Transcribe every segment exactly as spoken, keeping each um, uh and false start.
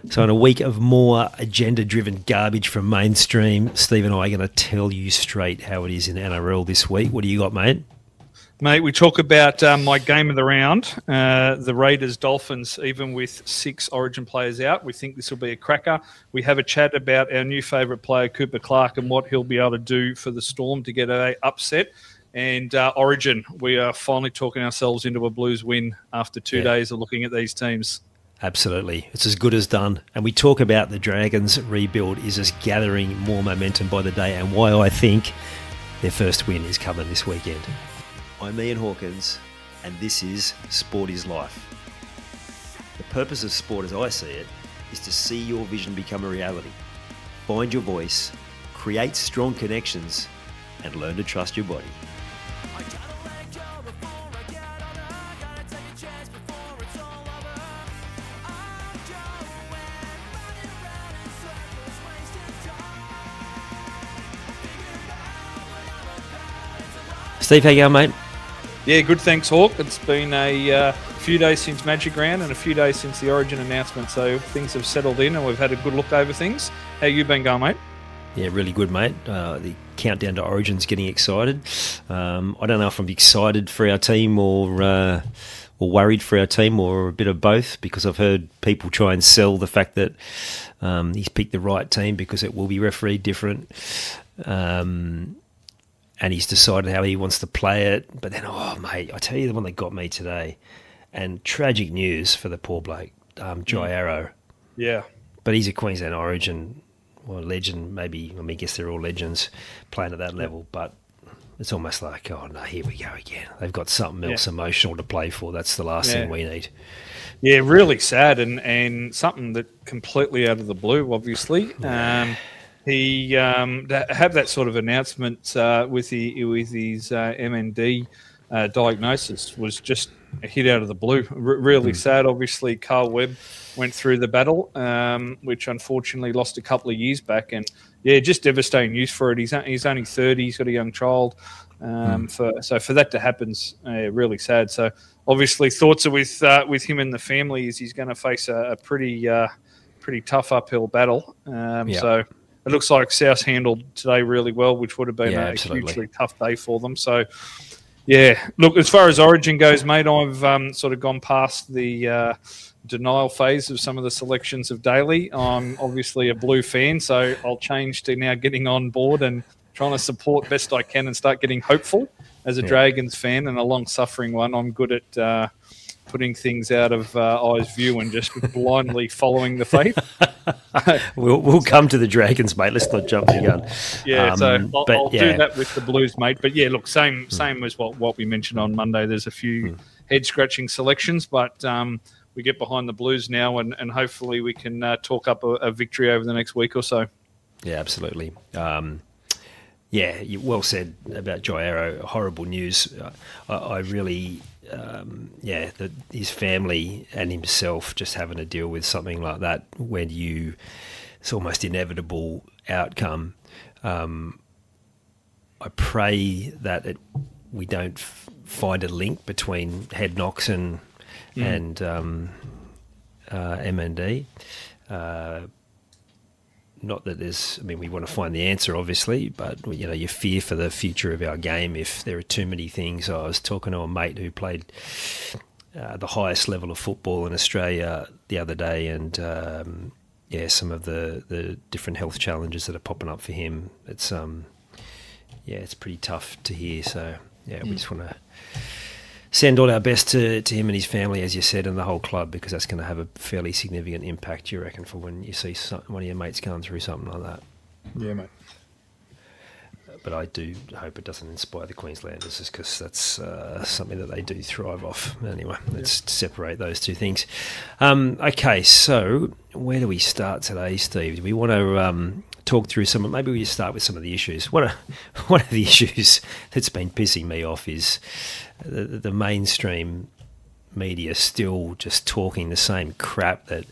So in a week of more agenda-driven garbage from mainstream, Steve and I are going to tell you straight how it is in N R L this week. What do you got, mate? Mate, we talk about um, my game of the round, uh, the Raiders-Dolphins, even with six Origin players out. We think this will be a cracker. We have a chat about our new favourite player, Cooper Clark, and what he'll be able to do for the Storm to get a upset. And uh, Origin, we are finally talking ourselves into a Blues win after two yeah. days of looking at these teams. Absolutely. It's as good as done. And we talk about the Dragons' rebuild is just gathering more momentum by the day and why I think their first win is coming this weekend. I'm Ian Hawkins, and this is Sport is Life. The purpose of sport as I see it is to see your vision become a reality. Find your voice, create strong connections, and learn to trust your body. Steve, how you going, mate? Yeah, good, thanks, Hawk. It's been a uh, few days since Magic Round and a few days since the Origin announcement, so things have settled in and we've had a good look over things. How you been going, mate? Yeah, really good, mate. Uh, the countdown to Origin's getting excited. Um, I don't know if I'm excited for our team or uh, or worried for our team or a bit of both, because I've heard people try and sell the fact that um, he's picked the right team because it will be refereed different. Um And he's decided how he wants to play it. But then, oh, mate, I tell you the one that got me today. And tragic news for the poor bloke, um, Jai mm. Arrow. Yeah. But he's a Queensland Origin, well, legend, maybe. I mean, I guess they're all legends playing at that level. But it's almost like, oh, no, here we go again. They've got something else yeah. emotional to play for. That's the last yeah. thing we need. Yeah, really sad and, and something that completely out of the blue, obviously. Yeah. Um He um, have that sort of announcement uh, with the with his uh, M N D uh, diagnosis was just a hit out of the blue. R- really mm. sad. Obviously, Carl Webb went through the battle, um, which unfortunately lost a couple of years back, and yeah, just devastating news for it. He's he's only thirty. He's got a young child. Um, mm. For so for that to happen's uh, really sad. So obviously, thoughts are with uh, with him and the family as he's going to face a, a pretty uh, pretty tough uphill battle. Um, yeah. So. It looks like South handled today really well, which would have been yeah, a absolutely. hugely tough day for them. So, yeah, look, as far as Origin goes, mate, I've um, sort of gone past the uh, denial phase of some of the selections of Daly. I'm obviously a Blue fan, so I'll change to now getting on board and trying to support best I can and start getting hopeful as a yeah. Dragons fan and a long-suffering one. I'm good at uh, putting things out of uh, eyes view and just blindly following the faith. we'll we'll come to the Dragons, mate. Let's not jump the gun. Yeah, um, so I'll, but, I'll yeah. do that with the Blues, mate. But yeah, look, same mm. same as what, what we mentioned on Monday. There's a few mm. head-scratching selections, but um, we get behind the Blues now, and, and hopefully we can uh, talk up a, a victory over the next week or so. Yeah, absolutely. Um, yeah, you, well said about Jai Arrow. Horrible news. Uh, I, I really... Um, yeah, the, his family and himself just having to deal with something like that when you, it's almost inevitable outcome. Um, I pray that it, we don't f- find a link between head knocks and mm. and um, uh, M N D. Uh, Not that there's, I mean, we want to find the answer, obviously, but, you know, you fear for the future of our game if there are too many things. I was talking to a mate who played uh, the highest level of football in Australia the other day, and, um, yeah, some of the, the different health challenges that are popping up for him. It's, um, yeah, it's pretty tough to hear. So, yeah, mm. we just want to send all our best to, to him and his family, as you said, and the whole club, because that's going to have a fairly significant impact, you reckon, for when you see some, one of your mates going through something like that. Yeah, mate. But I do hope it doesn't inspire the Queenslanders, just because that's uh, something that they do thrive off. Anyway, let's yeah. separate those two things. Um, okay, so where do we start today, Steve? Do we want to um, talk through some, maybe we start with some of the issues. One of, one of the issues that's been pissing me off is the, the mainstream media still just talking the same crap that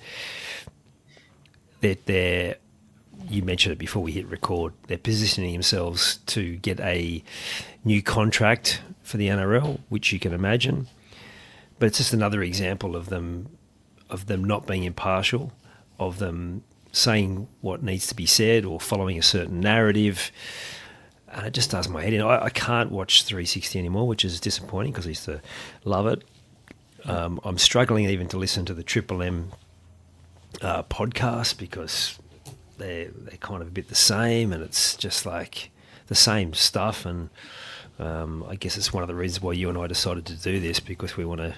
they're, they're, you mentioned it before we hit record, they're positioning themselves to get a new contract for the N R L, which you can imagine. But it's just another example of them of them not being impartial of them saying what needs to be said or following a certain narrative. And it just does my head in. I, I can't watch three sixty anymore, which is disappointing because I used to love it. Um, I'm struggling even to listen to the Triple M uh, podcast because they're, they're kind of a bit the same, and it's just like the same stuff. And um, I guess it's one of the reasons why you and I decided to do this, because we want to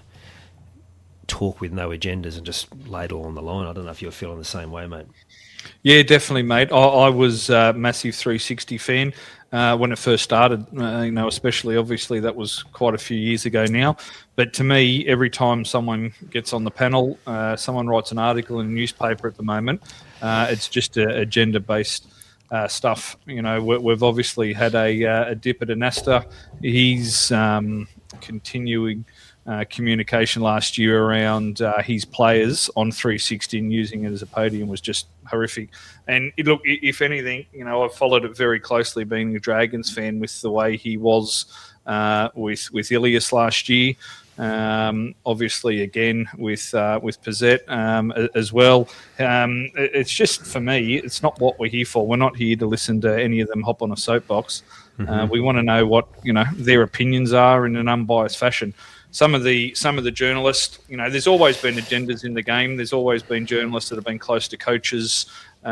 talk with no agendas and just lay it all on the line. I don't know if you're feeling the same way, mate. Yeah, definitely, mate. I, I was a massive three sixty fan uh, when it first started. Uh, you know, especially obviously that was quite a few years ago now. But to me, every time someone gets on the panel, uh, someone writes an article in a newspaper at the moment, uh, it's just a agenda-based uh, stuff. You know, we, we've obviously had a, uh, a dip at Anasta. He's um, continuing. Uh, communication last year around uh, his players on three sixty and using it as a podium was just horrific. And it, look, if anything, you know, I've followed it very closely, being a Dragons fan, with the way he was uh, with with Ilias last year. Um, obviously, again with uh, with Pizzette um, as well. Um, it's just, for me, it's not what we're here for. We're not here to listen to any of them hop on a soapbox. Mm-hmm. Uh, we want to know what, you know, their opinions are in an unbiased fashion. Some of the some of the journalists, you know, there's always been agendas in the game. There's always been journalists that have been close to coaches.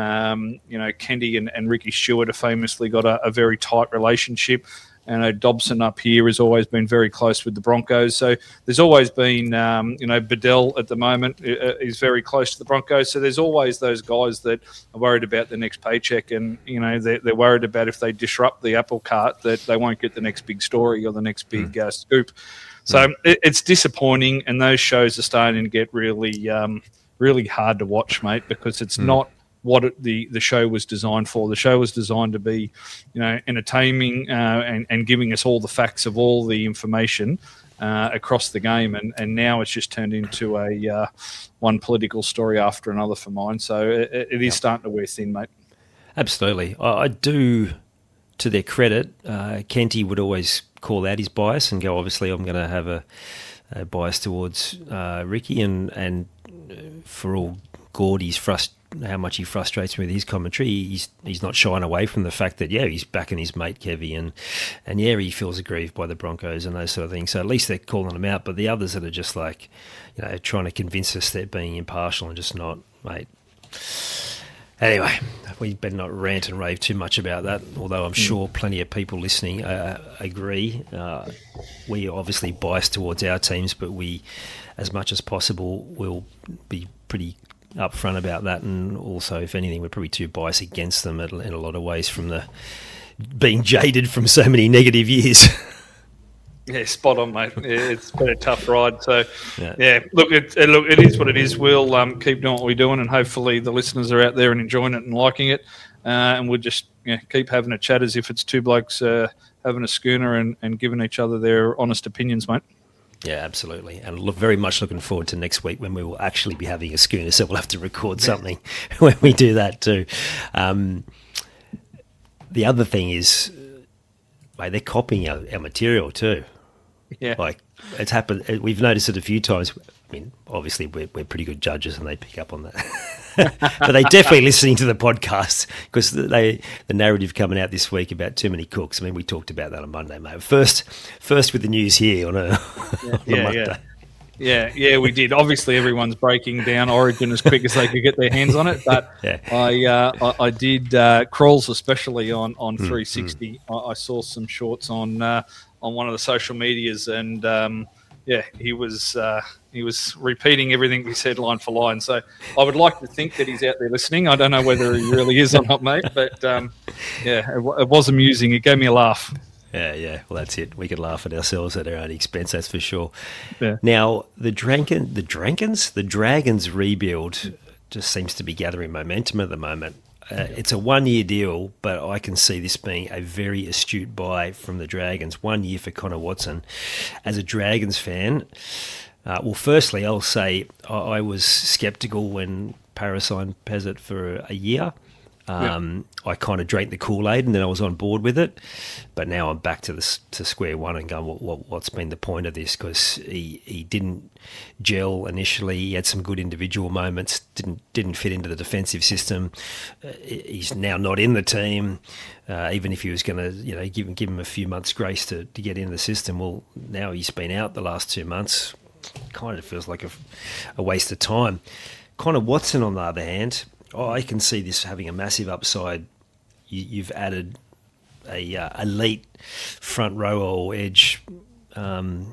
Um, you know, Kendy and, and Ricky Stewart have famously got a, a very tight relationship. And uh, Dobson up here has always been very close with the Broncos. So there's always been, um, you know, Bedell at the moment is very close to the Broncos. So there's always those guys that are worried about the next paycheck, and, you know, they're, they're worried about if they disrupt the apple cart that they won't get the next big story or the next big mm. uh, scoop. So it, it's disappointing, and those shows are starting to get really, um, really hard to watch, mate, because it's mm. not what it, the, the show was designed for. The show was designed to be, you know, entertaining uh, and, and giving us all the facts of all the information uh, across the game, and, and now it's just turned into a uh, one political story after another for mine. So it, it is yep. starting to wear thin, mate. Absolutely. I, I do, to their credit, uh, Kenty would always call out his bias and go, obviously I'm going to have a, a bias towards uh, Ricky, and, and for all Gordy's frust- how much he frustrates me with his commentary, he's he's not shying away from the fact that, yeah, he's backing his mate Kevy, and, and yeah, he feels aggrieved by the Broncos and those sort of things. So at least they're calling him out. But the others that are just like, you know, trying to convince us they're being impartial and just not, mate. Anyway, we better not rant and rave too much about that, although I'm sure plenty of people listening uh, agree. Uh, we are obviously biased towards our teams, but we, as much as possible, will be pretty upfront about that. And also, if anything, we're probably too biased against them in a lot of ways from the being jaded from so many negative years. Yeah, spot on, mate. It's been a tough ride. So, yeah, yeah look, it, look, it is what it is. We'll um, keep doing what we're doing, and hopefully the listeners are out there and enjoying it and liking it. Uh, and we'll just yeah, keep having a chat as if it's two blokes uh, having a schooner and, and giving each other their honest opinions, mate. Yeah, absolutely. And look, very much looking forward to next week when we will actually be having a schooner, so we'll have to record something when we do that too. Um, the other thing is, mate, they're copying our, our material too. Yeah, like it's happened. We've noticed it a few times. I mean, obviously we're we're pretty good judges, and they pick up on that. But they definitely listening to the podcast, because they the narrative coming out this week about too many cooks. I mean, we talked about that on Monday, mate. First, first with the news here on a, yeah, on yeah, Monday. Yeah. Yeah, yeah, we did. Obviously, everyone's breaking down Origin as quick as they could get their hands on it. But yeah. I, uh, I, I did uh, crawls, especially on on mm, three sixty. Mm. I, I saw some shorts on uh, on one of the social medias, and um, yeah, he was uh, he was repeating everything we said line for line. So I would like to think that he's out there listening. I don't know whether he really is or not, mate. But um, yeah, it, it was amusing. It gave me a laugh. Yeah, yeah. Well, that's it. We could laugh at ourselves at our own expense, that's for sure. Yeah. Now, the Dragon, the Dragons, the Dragons rebuild just seems to be gathering momentum at the moment. Uh, it's a one-year deal, but I can see this being a very astute buy from the Dragons. One year for Connor Watson. As a Dragons fan, uh, well, firstly, I'll say I, I was sceptical when Parra signed Pezzett for a year. Um, yeah. I kind of drank the Kool-Aid and then I was on board with it. But now I'm back to the, to square one and going, what, what, what's been the point of this? Because he, he didn't gel initially. He had some good individual moments, didn't didn't fit into the defensive system. Uh, he's now not in the team. Uh, even if he was going to, you know, give, give him a few months' grace to, to get into the system, well, now he's been out the last two months. Kind of feels like a, a waste of time. Connor Watson, on the other hand, oh, I can see this having a massive upside. You, you've added a uh, elite front row or edge um,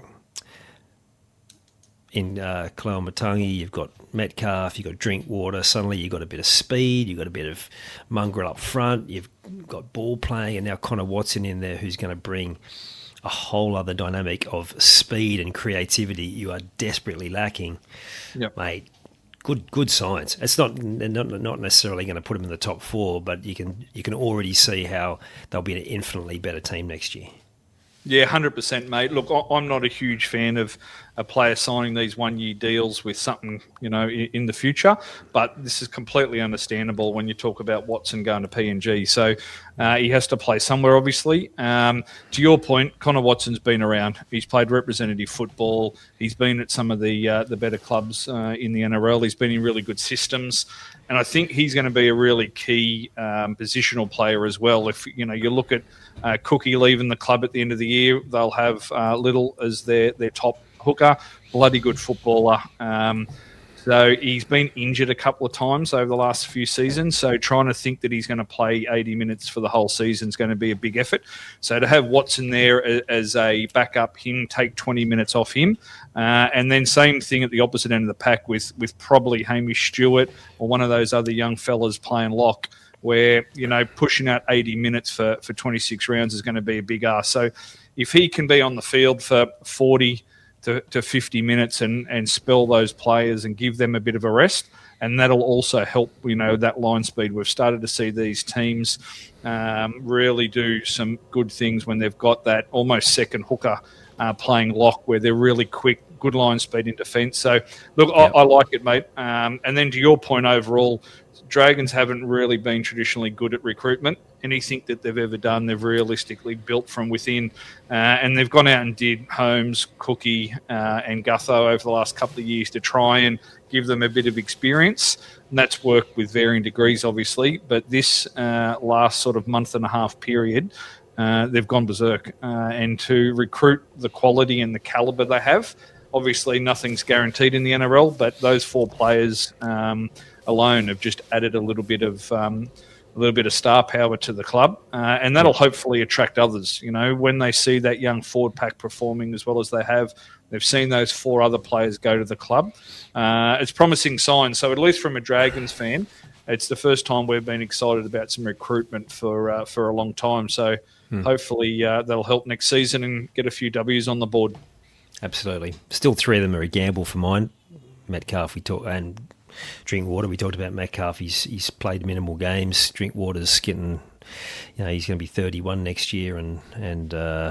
in uh, Koloamatangi. You've got Metcalf, you've got Drinkwater. Suddenly you've got a bit of speed, you've got a bit of mongrel up front, you've got ball playing, and now Connor Watson in there who's going to bring a whole other dynamic of speed and creativity you are desperately lacking. Yep. Mate, good good signs. It's not not not necessarily going to put them in the top four, but you can you can already see how they'll be an infinitely better team next year. Yeah, one hundred percent, mate. Look, I'm not a huge fan of a player signing these one-year deals with something, you know, in the future, but this is completely understandable when you talk about Watson going to P N G. So uh, he has to play somewhere, obviously. Um, to your point, Connor Watson's been around. He's played representative football. He's been at some of the uh, the better clubs uh, in the N R L. He's been in really good systems. And I think he's going to be a really key um, positional player as well. If you know, you look at uh, Cookie leaving the club at the end of the year, they'll have uh, Little as their, their top hooker, bloody good footballer. Um, so he's been injured a couple of times over the last few seasons. So trying to think that he's going to play eighty minutes for the whole season is going to be a big effort. So to have Watson there as a backup, him take twenty minutes off him. Uh, and then same thing at the opposite end of the pack with, with probably Hamish Stewart or one of those other young fellas playing lock where, you know, pushing out eighty minutes for, for twenty-six rounds is going to be a big ask. So if he can be on the field for forty to, to fifty minutes and, and spell those players and give them a bit of a rest, and that'll also help, you know, that line speed. We've started to see these teams um, really do some good things when they've got that almost second hooker uh, playing lock where they're really quick, good line speed in defence. So, look, yep. I, I like it, mate. Um, and then to your point overall, Dragons haven't really been traditionally good at recruitment. Anything that they've ever done, they've realistically built from within. Uh, and they've gone out and did Holmes, Cookie uh, and Gutho over the last couple of years to try and give them a bit of experience. And that's worked with varying degrees, obviously. But this uh, last sort of month and a half period, uh, they've gone berserk. Uh, and to recruit the quality and the calibre they have, obviously nothing's guaranteed in the N R L, but those four players um, alone have just added a little bit of um, a little bit of star power to the club, uh, and that'll hopefully attract others. You know, when they see that young forward pack performing as well as they have, they've seen those four other players go to the club. Uh, it's promising signs. So at least from a Dragons fan, it's the first time we've been excited about some recruitment for uh, for a long time. So hmm. hopefully uh, that'll help next season and get a few W's on the board. Absolutely. Still three of them are a gamble for mine. Metcalf, we talk, and Drinkwater. We talked about Metcalf. He's he's played minimal games. Drinkwater's getting, you know, he's going to be thirty-one next year, and and uh,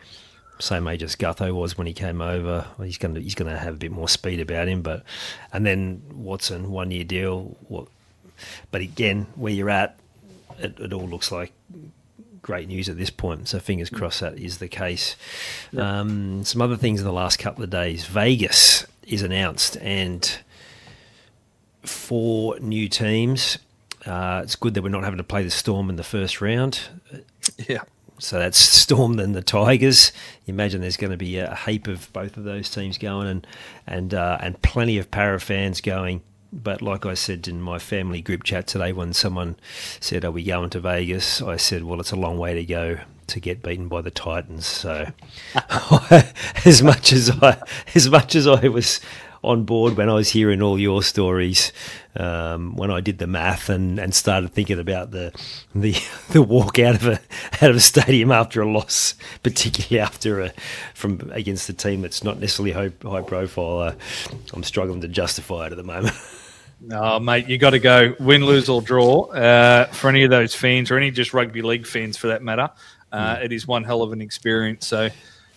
same age as Gutho was when he came over. He's going to he's going to have a bit more speed about him. But and then Watson, one year deal. What? But again, where you're at, it, it all looks like great news at this point. So fingers crossed that is the case. Yep. Um, some other things in the last couple of days. Vegas is announced, and four new teams. Uh, it's good that we're not having to play the Storm in the first round. Yeah. So that's Storm and the Tigers. You imagine there's going to be a heap of both of those teams going, and and uh, and plenty of para fans going. But like I said in my family group chat today, when someone said, "Are we going to Vegas?" I said, "Well, it's a long way to go to get beaten by the Titans." So, as much as I, as much as I was on board when I was hearing all your stories, um, when I did the math and, and started thinking about the the the walk out of a out of a stadium after a loss, particularly after a from against a team that's not necessarily high, high profile, uh, I'm struggling to justify it at the moment. No, mate, you got to go win, lose or draw. Uh, for any of those fans, or any just rugby league fans for that matter, uh, mm. it is one hell of an experience. So,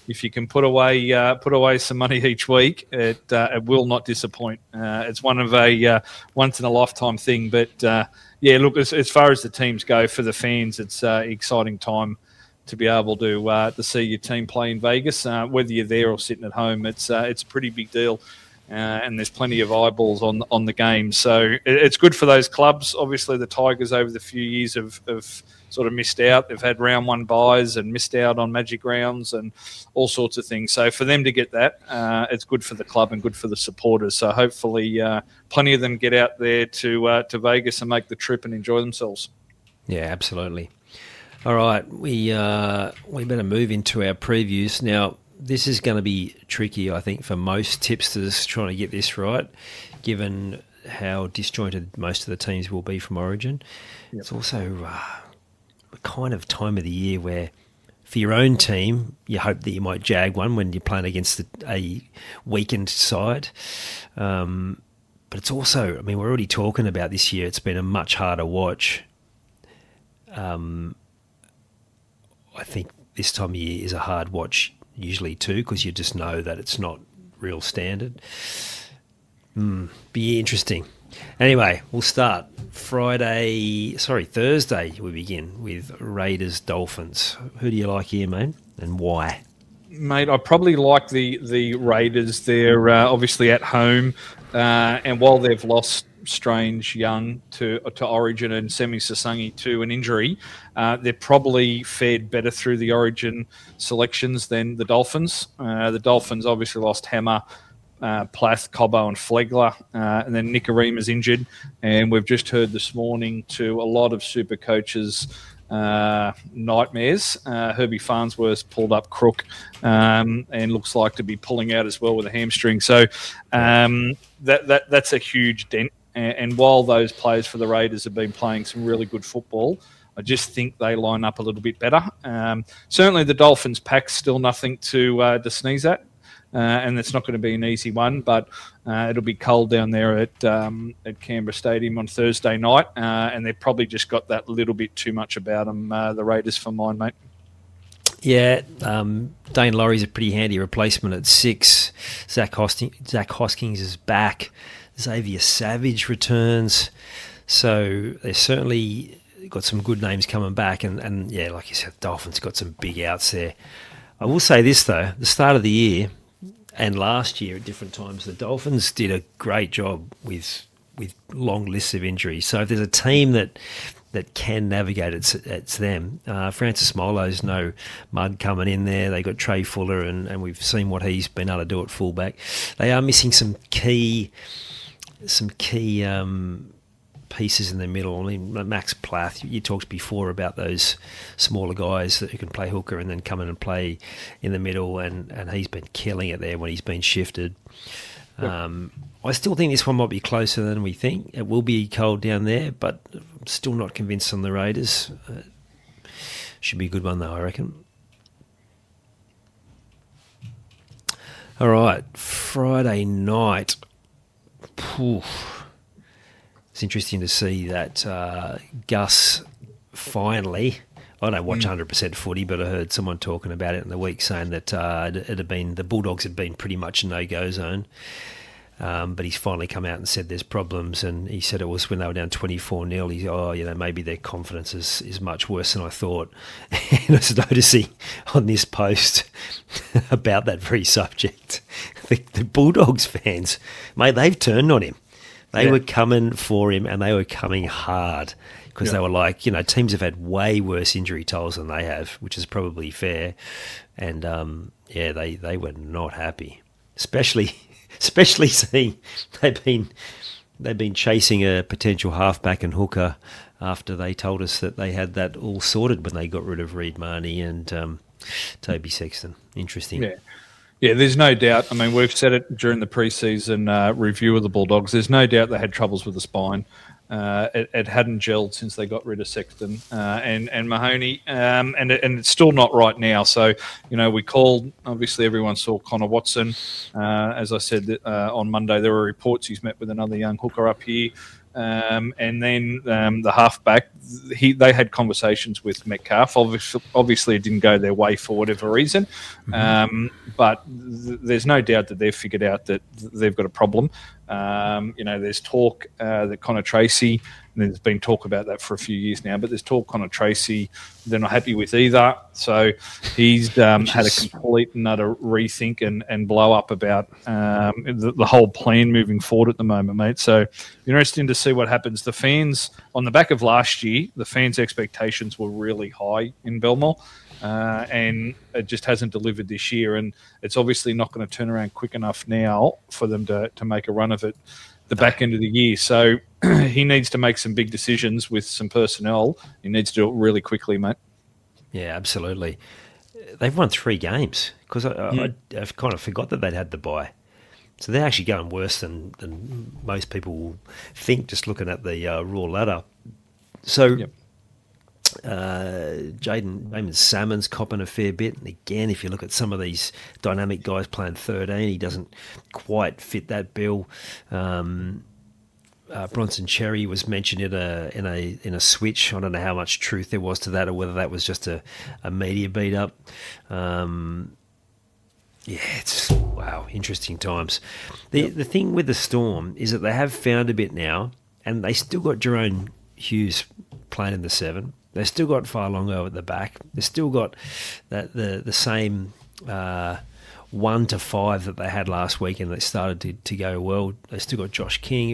if you can put away uh, put away some money each week, it uh, it will not disappoint. Uh, it's one of a uh, once in a lifetime thing. But uh, yeah, look, as, as far as the teams go, for the fans, it's an uh, exciting time to be able to uh, to see your team play in Vegas. Uh, whether you're there or sitting at home, it's uh, it's a pretty big deal. Uh, and there's plenty of eyeballs on on the game, so it, it's good for those clubs. Obviously, the Tigers over the few years have, have sort of missed out. They've had round one buys and missed out on Magic rounds and all sorts of things. So for them to get that, uh, it's good for the club and good for the supporters. So hopefully, uh, plenty of them get out there to uh, to Vegas and make the trip and enjoy themselves. Yeah, absolutely. All right, we uh, we better move into our previews now. This is going to be tricky, I think, for most tipsters trying to get this right, given how disjointed most of the teams will be from Origin. Yep. It's also uh, a kind of time of the year where, for your own team, you hope that you might jag one when you're playing against a, a weakened side. Um, but it's also, I mean, we're already talking about this year. It's been a much harder watch. Um, I think this time of year is a hard watch usually too, because you just know that it's not real standard. Mm, be interesting. Anyway, we'll start Friday, sorry, Thursday we begin with Raiders Dolphins. Who do you like here, mate, and why? Mate, I probably like the, the Raiders. They're uh, obviously at home, uh, and while they've lost Strange Young to to Origin and Semi Sasangi to an injury, uh, they're probably fared better through the Origin selections than the Dolphins. Uh, the Dolphins obviously lost Hammer, uh, Plath, Cobbo and Flegler, uh, and then Nicarima's injured. And we've just heard this morning to a lot of super coaches uh, nightmares. Uh, Herbie Farnsworth pulled up crook um, and looks like to be pulling out as well with a hamstring. So um, that that that's a huge dent. And while those players for the Raiders have been playing some really good football, I just think they line up a little bit better. Um, certainly the Dolphins pack's still nothing to, uh, to sneeze at, uh, and it's not going to be an easy one, but uh, it'll be cold down there at um, at Canberra Stadium on Thursday night, uh, and they've probably just got that little bit too much about them, uh, the Raiders, for mine, mate. Yeah, um, Dane Laurie's a pretty handy replacement at six. Zach, Hosting, Zach Hoskins is back. Xavier Savage returns. So they've certainly got some good names coming back. And, and yeah, like you said, Dolphins got some big outs there. I will say this, though. The start of the year and last year at different times, the Dolphins did a great job with with long lists of injuries. So if there's a team that that can navigate, it's, it's them. Uh, Francis Molo's no mud coming in there. They got Trey Fuller, and, and we've seen what he's been able to do at fullback. They are missing some key... some key um, pieces in the middle. I mean, Max Plath, you talked before about those smaller guys that who can play hooker and then come in and play in the middle, and, and he's been killing it there when he's been shifted. Yep. Um, I still think this one might be closer than we think. It will be cold down there, but I'm still not convinced on the Raiders. Uh, should be a good one, though, I reckon. All right, Friday night. Oof. It's interesting to see that uh, Gus finally, I don't watch mm. one hundred percent footy, but I heard someone talking about it in the week saying that uh, it had been, the Bulldogs had been pretty much a no-go zone. Um, but he's finally come out and said there's problems, and he said it was when they were down twenty-four nil. He's, oh, you know, maybe their confidence is, is much worse than I thought. And I was noticing on this post about that very subject, the, the Bulldogs fans, mate, they've turned on him. They yeah. were coming for him, and they were coming hard, because yeah. they were like, you know, teams have had way worse injury tolls than they have, which is probably fair. And, um, yeah, they, they were not happy, especially... Especially seeing they've been they've been chasing a potential halfback and hooker after they told us that they had that all sorted when they got rid of Reed Marnie and um, Toby Sexton. Interesting. Yeah. Yeah, there's no doubt. I mean, we've said it during the preseason uh, review of the Bulldogs. There's no doubt they had troubles with the spine. Uh, it, it hadn't gelled since they got rid of Sexton uh, and and Mahoney, um, and and it's still not right now. So, you know, we called. Obviously, everyone saw Connor Watson. Uh, as I said uh, on Monday, there were reports he's met with another young hooker up here. Um, and then um, the halfback, he they had conversations with Metcalf. Obviously, obviously, it didn't go their way for whatever reason. Mm-hmm. Um, but th- there's no doubt that they've figured out that th- they've got a problem. Um, you know, there's talk uh, that Connor Tracy, and there's been talk about that for a few years now, but there's talk Connor Tracy, they're not happy with either. So he's um, had a complete and utter rethink and, and blow up about um, the, the whole plan moving forward at the moment, mate. So interesting to see what happens. The fans, on the back of last year, the fans' expectations were really high in Belmore. Uh, and it just hasn't delivered this year, and it's obviously not going to turn around quick enough now for them to, to make a run of it the back end of the year. So he needs to make some big decisions with some personnel. He needs to do it really quickly, mate. Yeah, absolutely. They've won three games because I, mm. I, I've kind of forgot that they'd had the bye. So they're actually going worse than, than most people will think just looking at the uh, raw ladder. So... Yep. Uh, Jaden Jamin Salmon's copping a fair bit, and again, if you look at some of these dynamic guys playing thirteen, he doesn't quite fit that bill. Um, uh, Bronson Cherry was mentioned in a in a in a switch. I don't know how much truth there was to that, or whether that was just a, a media beat up. Um, yeah, it's wow, interesting times. The yep. the thing with the Storm is that they have found a bit now, and they still got Jerome Hughes playing in the seven. They've still got Farlongo at the back. They've still got that the the same uh, one to five that they had last week, and they started to, to go well. They still got Josh King,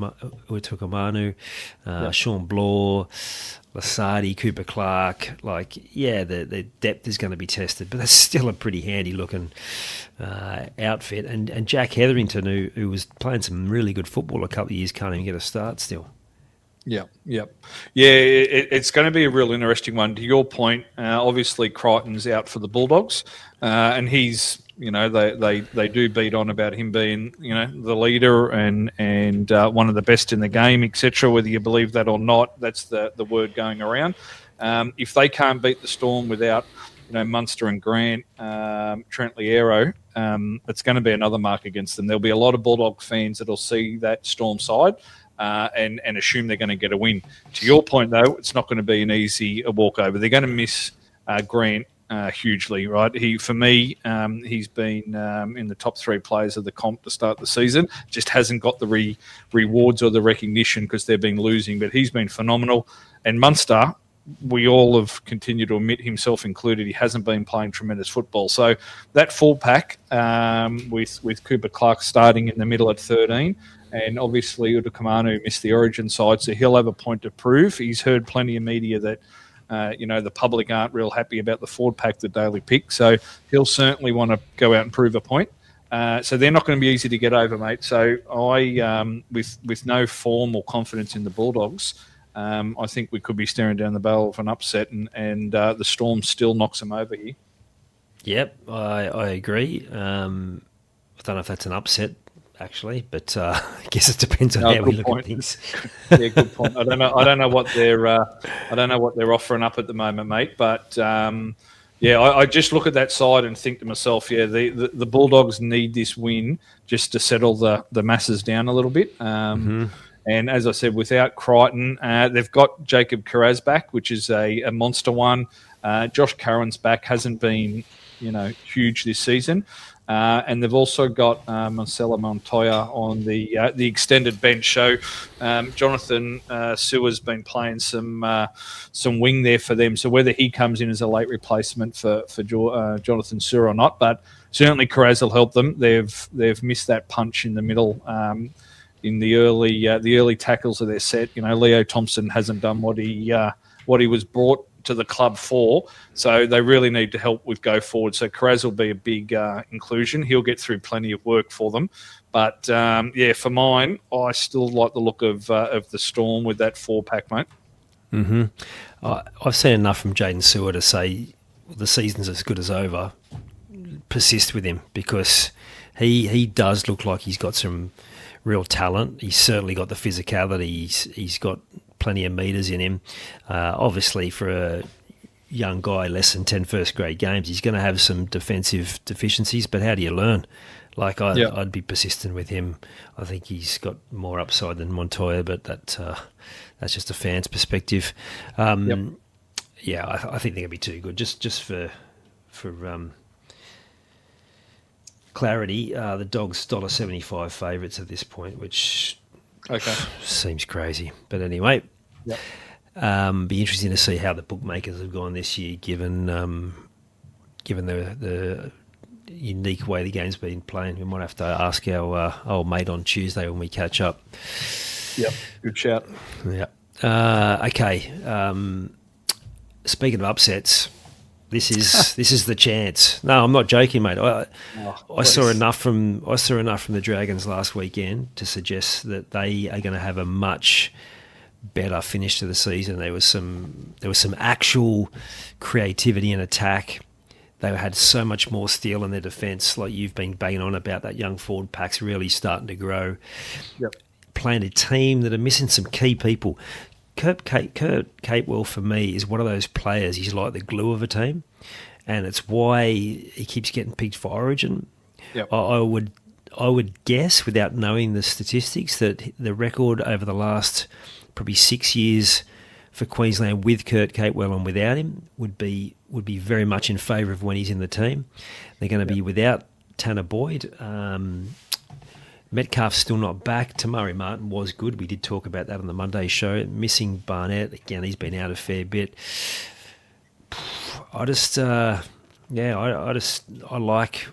Uatukamanu, uh, yeah. Sean Bloor, Lasardi, Cooper Clark. Like, yeah, the, the depth is going to be tested, but that's still a pretty handy looking uh, outfit. And and Jack Hetherington, who, who was playing some really good football a couple of years, can't even get a start still. Yeah, yeah. Yeah, it, it's going to be a real interesting one. To your point, uh, obviously Crichton's out for the Bulldogs, uh, and he's, you know, they, they, they do beat on about him being, you know, the leader and and uh, one of the best in the game, et cetera. Whether you believe that or not, that's the, the word going around. Um, if they can't beat the Storm without, you know, Munster and Grant, um, Trent Liero, um, it's going to be another mark against them. There'll be a lot of Bulldog fans that'll see that Storm side Uh, and, and assume they're going to get a win. To your point, though, it's not going to be an easy a walkover. They're going to miss uh, Grant uh, hugely, right? He, for me, um, he's been um, in the top three players of the comp to start the season. Just hasn't got the re- rewards or the recognition because they've been losing, but he's been phenomenal. And Munster, we all have continued to admit, himself included, he hasn't been playing tremendous football. So that full pack um, with, with Cooper Clark starting in the middle at thirteen, and obviously Udukamanu missed the Origin side, so he'll have a point to prove. He's heard plenty of media that, uh, you know, the public aren't real happy about the forward pack that Daly picked, so he'll certainly want to go out and prove a point. Uh, so they're not going to be easy to get over, mate. So I, um, with with no form or confidence in the Bulldogs, um, I think we could be staring down the barrel of an upset, and, and uh, the Storm still knocks them over here. Yep, I, I agree. Um, I don't know if that's an upset, actually, but uh, I guess it depends on no, how we look point. at things. Yeah, good point. I don't know. I don't know what they're. Uh, I don't know what they're offering up at the moment, mate. But um, yeah, I, I just look at that side and think to myself, yeah, the, the, the Bulldogs need this win just to settle the, the masses down a little bit. Um, mm-hmm. And as I said, without Crichton, uh, they've got Jacob Kiraz back, which is a, a monster one. Uh, Josh Curran's back, hasn't been, you know, huge this season. Uh, and they've also got uh, Marcelo Montoya on the uh, the extended bench. So um, Jonathan uh, Sewer's been playing some uh, some wing there for them. So whether he comes in as a late replacement for for jo- uh, Jonathan Sewer or not, but certainly Kiraz will help them. They've they've missed that punch in the middle um, in the early uh, the early tackles of their set. You know, Leo Thompson hasn't done what he uh, what he was brought to the club for, so they really need to help with go forward. So Kiraz will be a big uh, inclusion. He'll get through plenty of work for them. But um, yeah, for mine, I still like the look of uh, of the Storm with that four pack, mate. Mm-hmm. Uh, I've seen enough from Jaden Sewer to say the season's as good as over. Persist with him, because he he does look like he's got some real talent. He's certainly got the physicality. He's he's got plenty of metres in him. Uh, obviously, for a young guy, less than ten first grade games. He's going to have some defensive deficiencies, but how do you learn? Like, I, Yeah. I'd be persistent with him. I think he's got more upside than Montoya, but that uh, that's just a fan's perspective. Um, Yep. Yeah, I, I think they're going to be too good. Just just for for um, clarity, uh, the Dogs one dollar seventy-five favourites at this point, which Okay. seems crazy. But anyway, Yep. um, be interesting to see how the bookmakers have gone this year, given um, given the the unique way the game's been playing. We might have to ask our uh, old mate on Tuesday when we catch up. Yep. Good shout. Yeah. Uh, okay. Um, speaking of upsets, this is this is the chance. No, I'm not joking, mate. I, Oh, I saw please. enough from I saw enough from the Dragons last weekend to suggest that they are going to have a much better finish to the season. There was some there was some actual creativity and attack. They had so much more steel in their defence, like you've been banging on about. That young forward pack's really starting to grow. Yep. Playing a team that are missing some key people. Kurt, Kate, Kurt Capewell, for me, is one of those players. He's like the glue of a team, and it's why he keeps getting picked for Origin. Yep. I, I would I would guess, without knowing the statistics, that the record over the last probably six years for Queensland with Kurt Capewell and without him would be would be very much in favour of when he's in the team. They're going to be without Tanner Boyd. Um, Metcalf's still not back. Tamari Martin was good. We did talk about that on the Monday show. Missing Barnett. Again, he's been out a fair bit. I just, uh, yeah, I, I just, I like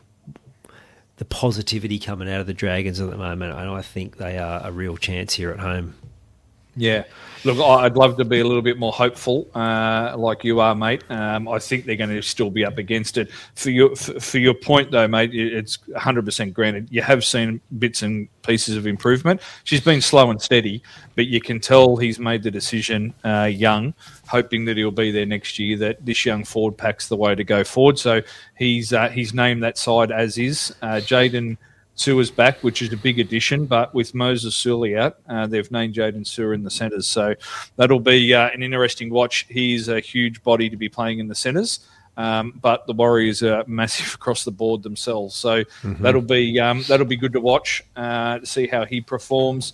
the positivity coming out of the Dragons at the moment, and I think they are a real chance here at home. Yeah. Look, I- I'd love to be a little bit more hopeful, uh, like you are, mate. Um, I think they're going to still be up against it. For your for, for your point, though, mate, it- it's one hundred percent granted. You have seen bits and pieces of improvement. She's been slow and steady, but you can tell he's made the decision uh, young, hoping that he'll be there next year, that this young forward pack's the way to go forward. So he's uh, he's named that side as is. Uh, Jaden Sewer's back, which is a big addition, but with Moses Sully out, uh, they've named Jaden Sewer in the centres. So that'll be uh, an interesting watch. He's a huge body to be playing in the centres, um, but the Warriors are massive across the board themselves. So mm-hmm. that'll be um, that'll be good to watch, uh, to see how he performs.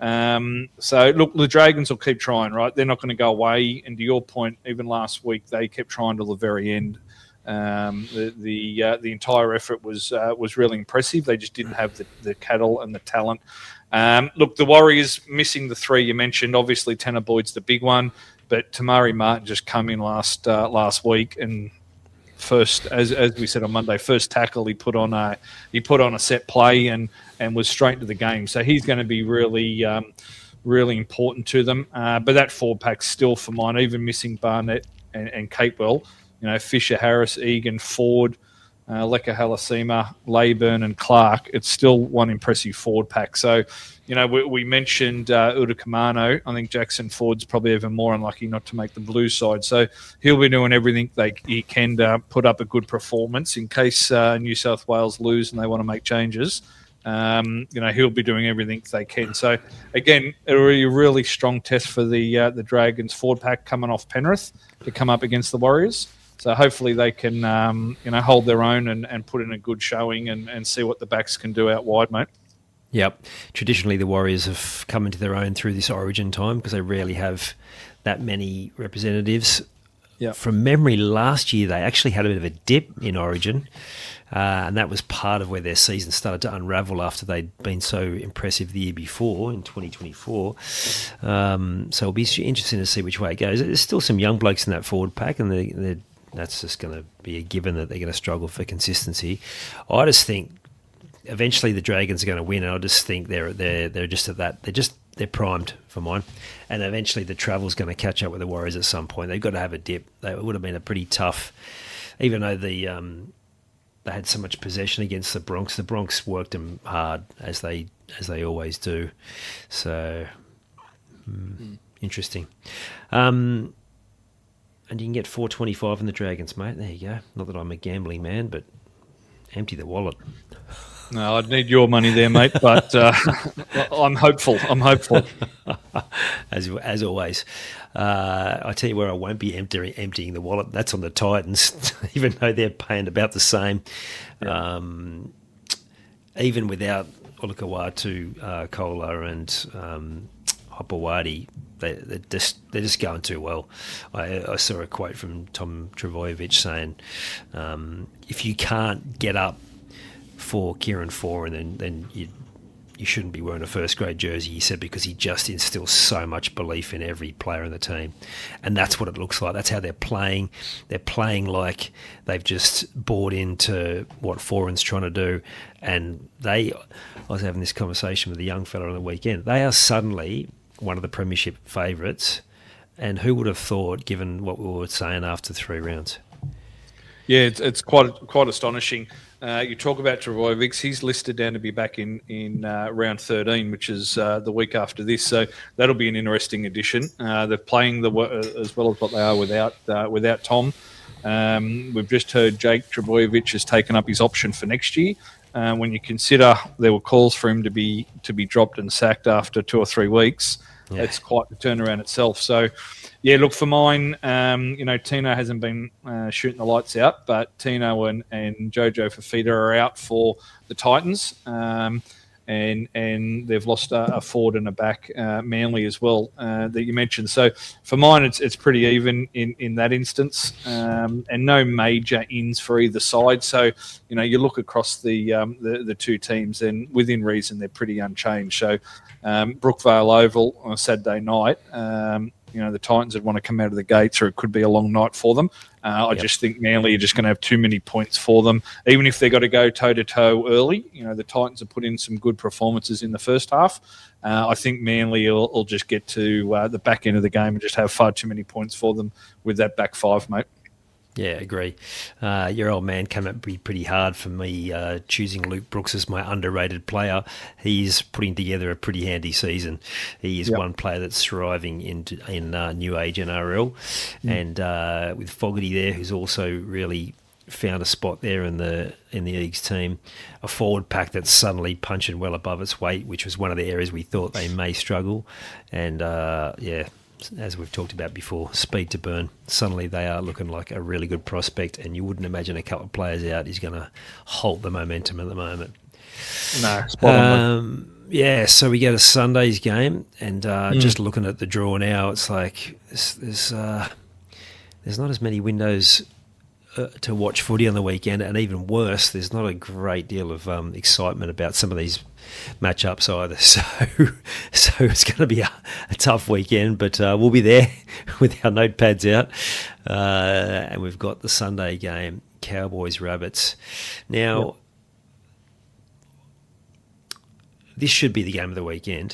Um, so, look, the Dragons will keep trying, right? They're not going to go away. And to your point, even last week, they kept trying till the very end. Um, the the, uh, the entire effort was uh, was really impressive. They just didn't have the, the cattle and the talent. Um, look, the Warriors missing the three you mentioned. Obviously, Tanner Boyd's the big one, but Tamari Martin just come in last uh, last week and first, as as we said on Monday, first tackle he put on a he put on a set play and and was straight to the game. So he's going to be really um, really important to them. Uh, but that four pack's still for mine, even missing Barnett and, and Capewell. You know, Fisher, Harris, Egan, Ford, uh, Leka Halasima, Leyburn and Clark. It's still one impressive forward pack. So, you know, we, we mentioned uh, Uda Kamano. I think Jackson Ford's probably even more unlucky not to make the blue side. So he'll be doing everything they, he can to put up a good performance in case uh, New South Wales lose and they want to make changes. Um, you know, he'll be doing everything they can. So, again, it'll be a really strong test for the uh, the Dragons forward pack coming off Penrith to come up against the Warriors. So hopefully they can, um, you know, hold their own and, and put in a good showing and, and see what the backs can do out wide, mate. Yep. Traditionally, the Warriors have come into their own through this Origin time because they rarely have that many representatives. Yep. From memory, last year they actually had a bit of a dip in Origin, uh, and that was part of where their season started to unravel after they'd been so impressive the year before in twenty twenty-four. Um, so it'll be interesting to see which way it goes. There's still some young blokes in that forward pack, and they're, they're that's just going to be a given that they're going to struggle for consistency. I just think eventually the Dragons are going to win, and I just think they're they're they're just at that they're just they're primed for mine, and eventually the travel's going to catch up with the Warriors at some point. They've got to have a dip. They, it would have been a pretty tough, even though the um, they had so much possession against the Bronx. The Bronx worked them hard as they as they always do. So mm, mm. interesting. Um, And you can get four twenty-five in the Dragons, mate. There you go. Not that I'm a gambling man, but empty the wallet. No, I'd need your money there, mate, but uh, I'm hopeful. I'm hopeful. as as always. Uh, I tell you where I won't be emptying, emptying the wallet. That's on the Titans, even though they're paying about the same. Yeah. Um, even without Olakau'atu, uh, Kola and um, Hopewadi, they, they're just they're just going too well. I, I saw a quote from Tom Trbojevic saying, um, "If you can't get up for Kieran Foran, then then you you shouldn't be wearing a first grade jersey," he said, because he just instills so much belief in every player in the team. And that's what it looks like. That's how they're playing. They're playing like they've just bought into what Foran's trying to do. And they, I was having this conversation with a young fella on the weekend, they are suddenly one of the premiership favourites. And who would have thought, given what we were saying after three rounds? Yeah, it's, it's quite quite astonishing. Uh, you talk about Trbojevic, he's listed down to be back in, in uh, round thirteen, which is uh, the week after this. So that'll be an interesting addition. Uh, they're playing the uh, as well as what they are without uh, without Tom. Um, we've just heard Jake Trbojevic has taken up his option for next year. Uh, when you consider there were calls for him to be to be dropped and sacked after two or three weeks, yeah. It's quite the turnaround itself. So, yeah, look, for mine, um, you know, Tino hasn't been uh, shooting the lights out, but Tino and, and Jojo Fafita are out for the Titans, um, and and they've lost a, a forward and a back, uh, Manly as well, uh, that you mentioned. So for mine, it's it's pretty even in, in that instance, um, and no major ins for either side. So, you know, you look across the um, the, the two teams, and within reason, they're pretty unchanged. So um, Brookvale Oval on a Saturday night, um, you know, the Titans would want to come out of the gates, or it could be a long night for them. Uh, I yep. just think Manly are just going to have too many points for them. Even if they've got to go toe-to-toe early, you know, the Titans have put in some good performances in the first half. Uh, I think Manly will, will just get to uh, the back end of the game and just have far too many points for them with that back five, mate. Yeah, agree. Uh, your old man came up pretty, pretty hard for me uh, choosing Luke Brooks as my underrated player. He's putting together a pretty handy season. He is yep. one player that's thriving in in uh, New Age N R L, mm. and uh, with Fogarty there, who's also really found a spot there in the in the Eagles team. A forward pack that's suddenly punching well above its weight, which was one of the areas we thought they may struggle, and uh, yeah. As we've talked about before, speed to burn. Suddenly they are looking like a really good prospect, and you wouldn't imagine a couple of players out is going to halt the momentum at the moment. No, spot on. Um, yeah, so we go to Sunday's game, and uh, mm. just looking at the draw now, it's like there's there's, uh, there's not as many windows uh, to watch footy on the weekend, and even worse, there's not a great deal of um, excitement about some of these matchups either. So so it's going to be a, a tough weekend, but uh, we'll be there with our notepads out. Uh, and we've got the Sunday game, Cowboys Rabbits. Now, yep. this should be the game of the weekend.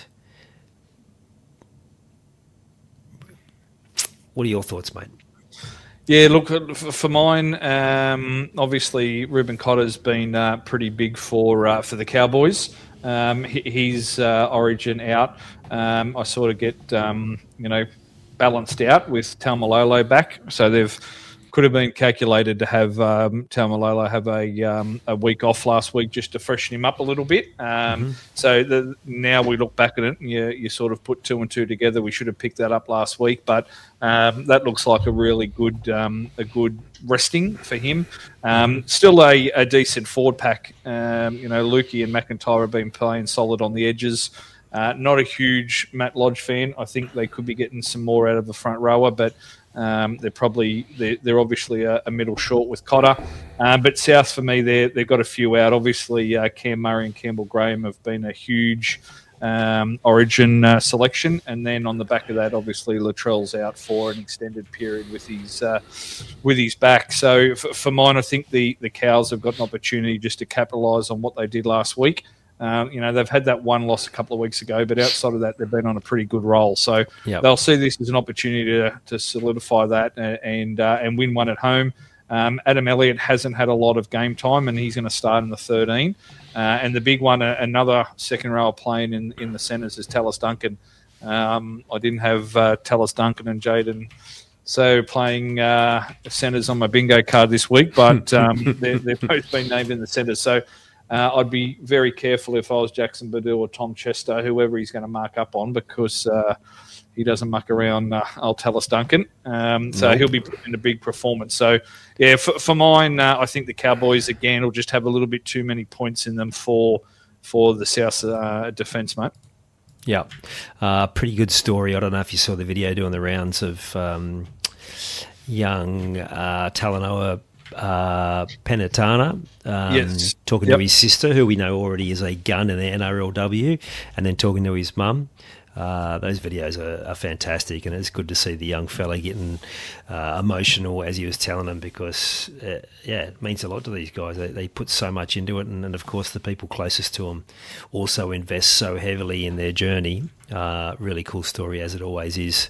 What are your thoughts, mate? Yeah, look, for mine, um, obviously Ruben Cotter's been uh, pretty big for uh, for the Cowboys. Um, his uh, origin out, um, I sort of get, um, you know, balanced out with Taumalolo back. So they've could have been calculated to have um, Taumalolo have a um, a week off last week just to freshen him up a little bit. Um, mm-hmm. So the, now we look back at it and you, you sort of put two and two together. We should have picked that up last week, but um, that looks like a really good um, a good resting for him. Um, still a, a decent forward pack. Um, you know, Lukey and McIntyre have been playing solid on the edges. Uh, not a huge Matt Lodge fan. I think they could be getting some more out of the front rower, but um, they're probably they're, they're obviously a, a middle short with Cotter. Uh, but South for me, they they've got a few out. Obviously, uh, Cam Murray and Campbell Graham have been a huge um, Origin uh, selection, and then on the back of that, obviously Latrell's out for an extended period with his uh, with his back. So for, for mine, I think the the Cows have got an opportunity just to capitalise on what they did last week. Um, you know, they've had that one loss a couple of weeks ago, but outside of that, they've been on a pretty good roll. So yep. they'll see this as an opportunity to, to solidify that and and, uh, and win one at home. Um, Adam Elliott hasn't had a lot of game time, and he's going to start in the thirteen. Uh, and the big one, uh, another second row playing in, in the centres is Tallis Duncan. Um, I didn't have uh, Tallis Duncan and Jaden so playing uh, centres on my bingo card this week, but um, they're, they've both been named in the centres. So Uh, I'd be very careful if I was Jackson Badoo or Tom Chester, whoever he's going to mark up on, because uh, he doesn't muck around uh, old Tallis Duncan. Um, so nope. He'll be putting in a big performance. So, yeah, for, for mine, uh, I think the Cowboys, again, will just have a little bit too many points in them for for the South uh, defence, mate. Yeah. Uh, pretty good story. I don't know if you saw the video doing the rounds of um, young uh, Talanoa uh, Penatana um, yes. talking yep. to his sister, who we know already is a gun in the N R L W, and then talking to his mum. Uh, those videos are, are fantastic, and it's good to see the young fella getting uh, emotional as he was telling them, because, uh, yeah, it means a lot to these guys. They, they put so much into it, and, and, of course, the people closest to them also invest so heavily in their journey. Uh, really cool story, as it always is.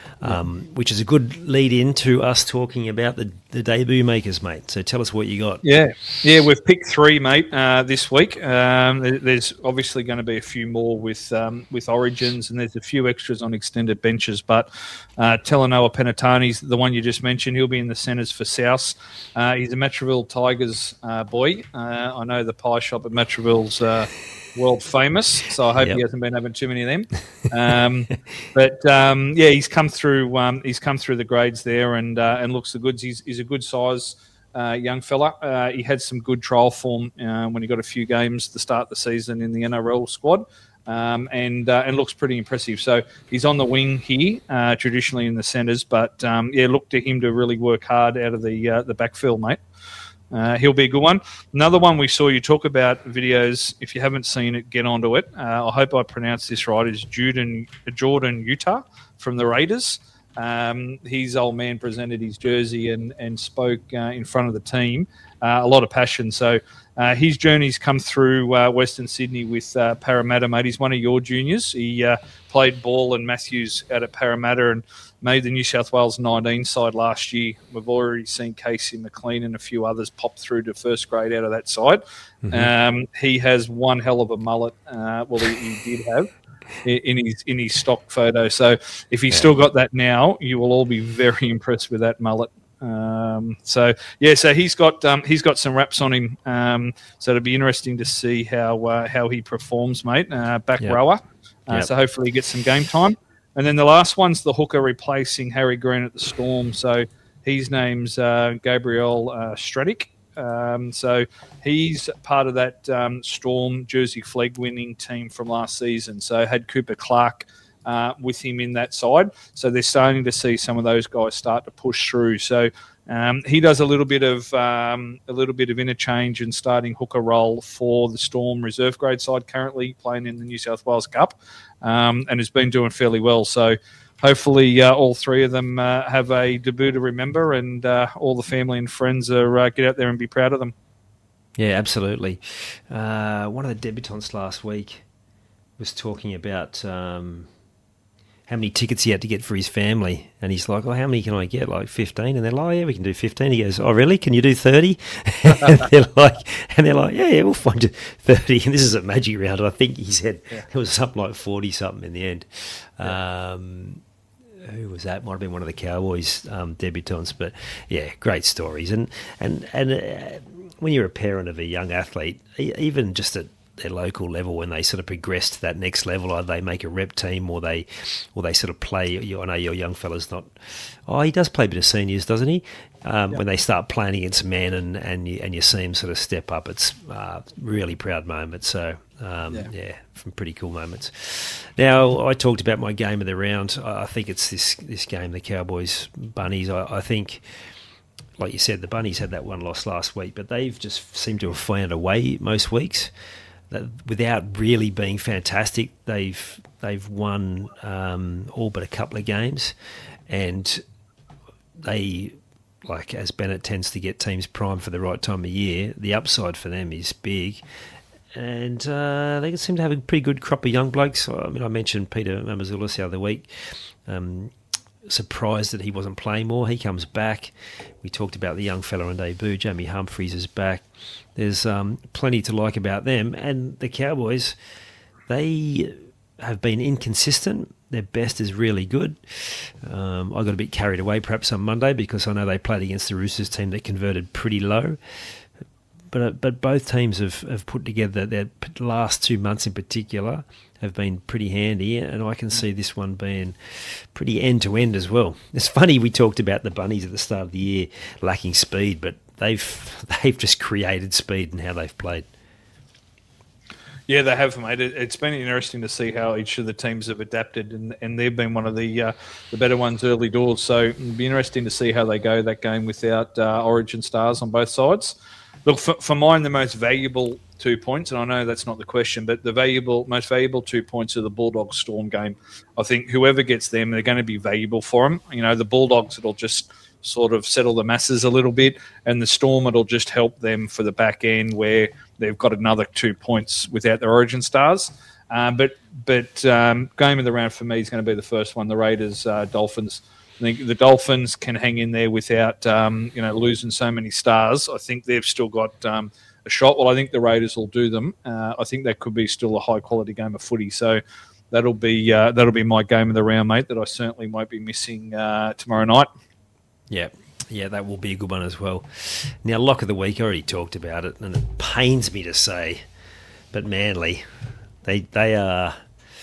Um, which is a good lead in to us talking about the, the debut makers, mate. So tell us what you got. Yeah, yeah, we've picked three, mate, uh, this week. Um, there's obviously going to be a few more with um, with Origins, and there's a few extras on extended benches. But uh, Talanoa Penatani's the one you just mentioned. He'll be in the centres for South. Uh, he's a Matraville Tigers uh, boy. Uh, I know the pie shop at Matraville's uh, world famous, so I hope yep. he hasn't been having too many of them. Um, but um, yeah, he's come through. Um, he's come through the grades there, and uh, and looks the goods. He's, he's a good size uh, young fella. Uh, he had some good trial form uh, when he got a few games to start the season in the N R L squad, um, and uh, and looks pretty impressive. So he's on the wing here, uh, traditionally in the centres, but um, yeah, look to him to really work hard out of the uh, the backfield, mate. Uh, he'll be a good one. Another one we saw you talk about videos. If you haven't seen it, get onto it. Uh, I hope I pronounced this right. Is Jordan Jordan Utah from the Raiders. Um, his old man presented his jersey and and spoke uh, in front of the team. Uh, a lot of passion. So uh, his journey's come through uh, Western Sydney with uh, Parramatta, mate. He's one of your juniors. He uh, played ball and Matthews out at Parramatta and made the New South Wales nineteen side last year. We've already seen Casey McLean and a few others pop through to first grade out of that side. Mm-hmm. Um, he has one hell of a mullet. Uh, well, he, he did have in his in his stock photo. So if he's yeah. still got that now, you will all be very impressed with that mullet. Um, so yeah, so he's got um, he's got some raps on him. Um, so it'll be interesting to see how uh, how he performs, mate. Uh, back yep. rower. Uh, yep. So hopefully he gets some game time. And then the last one's the hooker replacing Harry Green at the Storm. So his name's uh, Gabriel uh, Stradic. Um, so he's part of that um, Storm Jersey flag winning team from last season. So had Cooper Clark uh, with him in that side. So they're starting to see some of those guys start to push through. So um, he does a little bit of um, a little bit of interchange and starting hooker role for the Storm reserve grade side, currently playing in the New South Wales Cup, um, and has been doing fairly well. So hopefully uh, all three of them uh, have a debut to remember, and uh, all the family and friends are uh, get out there and be proud of them. Yeah, absolutely. Uh, one of the debutants last week was talking about um, how many tickets he had to get for his family. And he's like, oh, how many can I get? Like fifteen? And they're like, oh, yeah, we can do fifteen. He goes, oh, really? Can you do thirty? and they're like, and they're like, yeah, yeah, we'll find you thirty. And this is a Magic Round. I think he said yeah. it was something like forty-something in the end. Yeah. Um, who was that? Might have been one of the Cowboys um, debutants. But, yeah, great stories. And, and, and uh, when you're a parent of a young athlete, even just at their local level, when they sort of progress to that next level, either they make a rep team or they or they sort of play. I know your young fella's not. Oh, he does play a bit of seniors, doesn't he? Um, yeah. When they start playing against men and and you, and you see him sort of step up, it's uh, really proud moment. So um, yeah. yeah, some pretty cool moments. Now I talked about my game of the round. I think it's this this game, the Cowboys Bunnies. I, I think. Like you said, the Bunnies had that one loss last week, but they've just seemed to have found a way most weeks. That without really being fantastic, they've they've won um, all but a couple of games, and they, like as Bennett tends to get teams primed for the right time of year, the upside for them is big, and uh, they seem to have a pretty good crop of young blokes. I mean, I mentioned Peter Mamazoulis the other week. Um, surprised that he wasn't playing more. He comes back. We talked about the young fella on debut. Jamie Humphries is back. There's um, plenty to like about them. And the Cowboys, they have been inconsistent. Their best is really good. Um, I got a bit carried away perhaps on Monday because I know they played against the Roosters team that converted pretty low. but uh, but both teams have, have put together their last two months in particular have been pretty handy, and I can see this one being pretty end to end as well. It's funny, we talked about the Bunnies at the start of the year lacking speed, but they've they've just created speed in how they've played. Yeah, they have, mate. It, it's been interesting to see how each of the teams have adapted, and, and they've been one of the uh, the better ones early doors. So it'll be interesting to see how they go that game without uh, Origin stars on both sides. Look, for, for mine, the most valuable two points, and I know that's not the question, but the valuable, most valuable two points are the Bulldogs Storm game. I think whoever gets them, they're going to be valuable for them. You know, the Bulldogs, it'll just sort of settle the masses a little bit, and the Storm, it'll just help them for the back end where they've got another two points without their Origin stars. Um, but but um, game of the round for me is going to be the first one, the Raiders uh, Dolphins. I think the Dolphins can hang in there without um, you know losing so many stars. I think they've still got um, a shot. Well, I think the Raiders will do them. Uh, I think that could be still a high quality game of footy. So that'll be uh, that'll be my game of the round, mate. That I certainly won't be missing uh, tomorrow night. Yeah, yeah, that will be a good one as well. Now, lock of the week, I already talked about it, and it pains me to say, but Manly, they they are.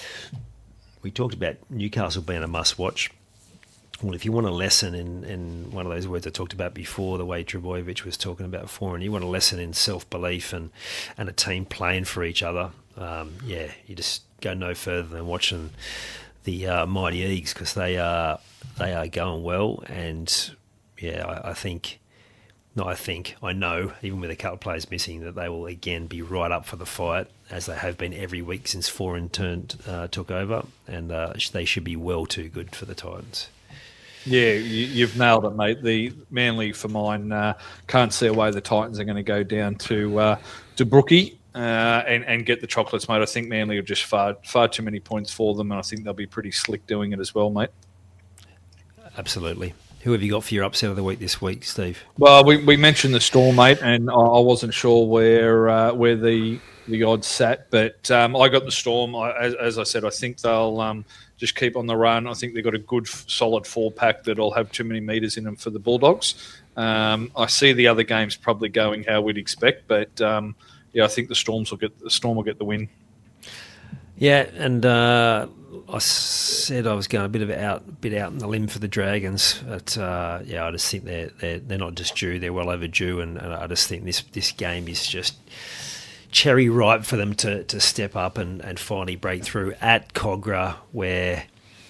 We talked about Newcastle being a must-watch. Well, if you want a lesson in, in one of those words I talked about before, the way Trbojevic was talking about before, and you want a lesson in self-belief and, and a team playing for each other, um, yeah, you just go no further than watching the uh, Mighty Eagles, because they are they are going well, and yeah, I, I think, no, I think, I know, even with a couple of players missing, that they will again be right up for the fight, as they have been every week since Foran turned uh, took over, and uh, they should be well too good for the Titans. Yeah, you, you've nailed it, mate. The Manly, for mine, uh, can't see a way the Titans are going to go down to uh, to Brookie uh, and, and get the chocolates, mate. I think Manly are just far far too many points for them, and I think they'll be pretty slick doing it as well, mate. Absolutely. Who have you got for your upset of the week this week, Steve? Well, we, we mentioned the Storm, mate, and I, I wasn't sure where uh, where the the odds sat, but um, I got the Storm. I, as, as I said, I think they'll um, just keep on the run. I think they've got a good, solid four pack that'll have too many metres in them for the Bulldogs. Um, I see the other games probably going how we'd expect, but um, yeah, I think the Storms will get the Storm will get the win. Yeah, and uh, I said I was going a bit of out, bit out in the limb for the Dragons, but uh, yeah, I just think they're they're they're not just due; they're well overdue, and, and I just think this this game is just cherry ripe for them to, to step up and, and finally break through at Cogra, where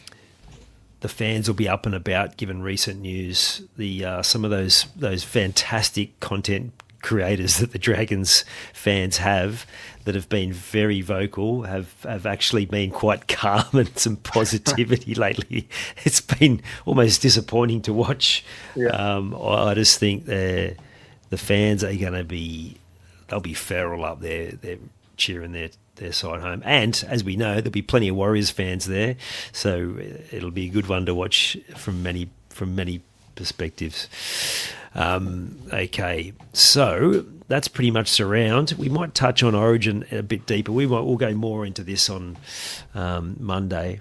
the fans will be up and about. Given recent news, the uh, some of those those fantastic content creators that the Dragons fans have that have been very vocal have, have actually been quite calm and some positivity lately. It's been almost disappointing to watch. Yeah. Um, I just think the fans are going to be, they'll be feral up there. They're cheering their, their side home. And as we know, there'll be plenty of Warriors fans there. So it'll be a good one to watch from many, from many perspectives. Um, okay, so that's pretty much surround. We might touch on Origin a bit deeper. We might, we'll go more into this on um, Monday.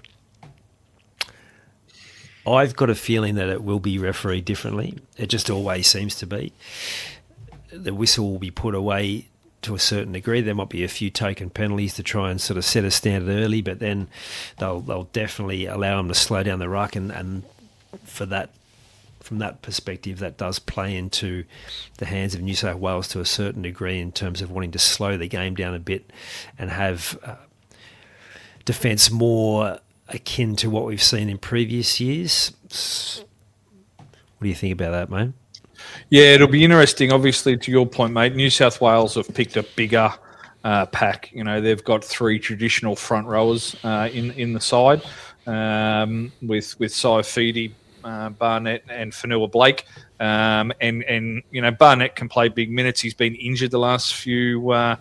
I've got a feeling that it will be refereed differently. It just always seems to be. The whistle will be put away to a certain degree. There might be a few token penalties to try and sort of set a standard early, but then they'll they'll definitely allow them to slow down the ruck, and, and for that. From that perspective, that does play into the hands of New South Wales to a certain degree in terms of wanting to slow the game down a bit and have uh, defence more akin to what we've seen in previous years. What do you think about that, mate? Yeah, it'll be interesting. Obviously, to your point, mate, New South Wales have picked a bigger uh, pack. You know, they've got three traditional front rowers uh, in in the side um, with with Saifidi, Uh, Barnett and Fanua Blake, um, and and you know Barnett can play big minutes. He's been injured the last few uh,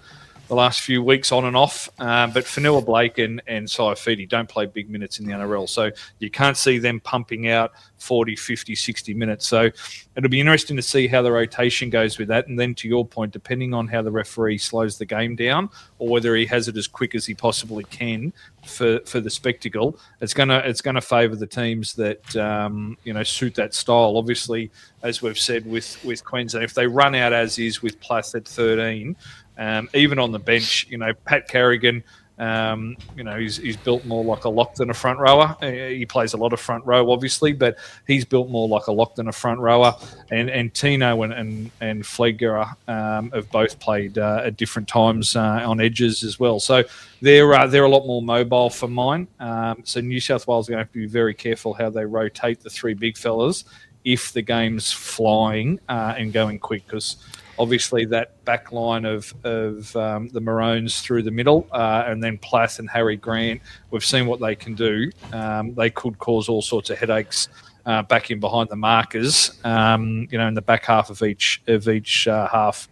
the last few weeks on and off. Um, but Fanua Blake and, and Saifiti don't play big minutes in the N R L, so you can't see them pumping out forty, fifty, sixty minutes. So it'll be interesting to see how the rotation goes with that. And then to your point, depending on how the referee slows the game down or whether he has it as quick as he possibly can for, for the spectacle, it's gonna it's gonna favour the teams that um, you know suit that style. Obviously, as we've said with, with Queensland, if they run out as is with Plath at thirteen, um, even on the bench, you know, Pat Carrigan, Um, you know, he's, he's built more like a lock than a front rower. He plays a lot of front row, obviously, but he's built more like a lock than a front rower. And and Tino and and, and Flegler um, have both played uh, at different times uh, on edges as well. So they're uh, they're a lot more mobile for mine. Um, so New South Wales are going to have to be very careful how they rotate the three big fellas if the game's flying uh, and going quick, because obviously that back line of, of um, the Maroons through the middle uh, and then Plath and Harry Grant, we've seen what they can do. Um, they could cause all sorts of headaches uh, back in behind the markers, um, you know, in the back half of each of each uh, half.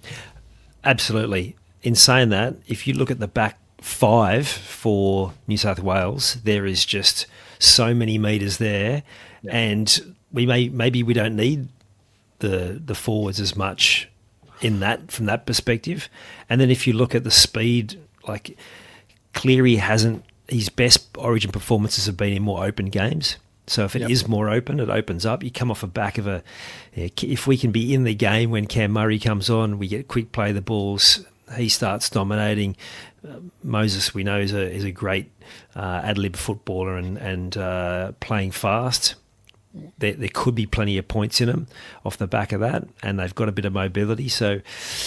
Absolutely. In saying that, if you look at the back five for New South Wales, there is just so many metres there, yeah. and we may maybe we don't need the the forwards as much in that from that perspective. And then if you look at the speed, like Cleary hasn't his best Origin performances have been in more open games. So if it yep. is more open, it opens up. You come off the back of a if we can be in the game when Cam Murray comes on, we get quick play the balls. He starts dominating. Uh, Moses, we know, is a is a great uh, ad-lib footballer and and uh, playing fast. There, there could be plenty of points in them off the back of that, and they've got a bit of mobility. So,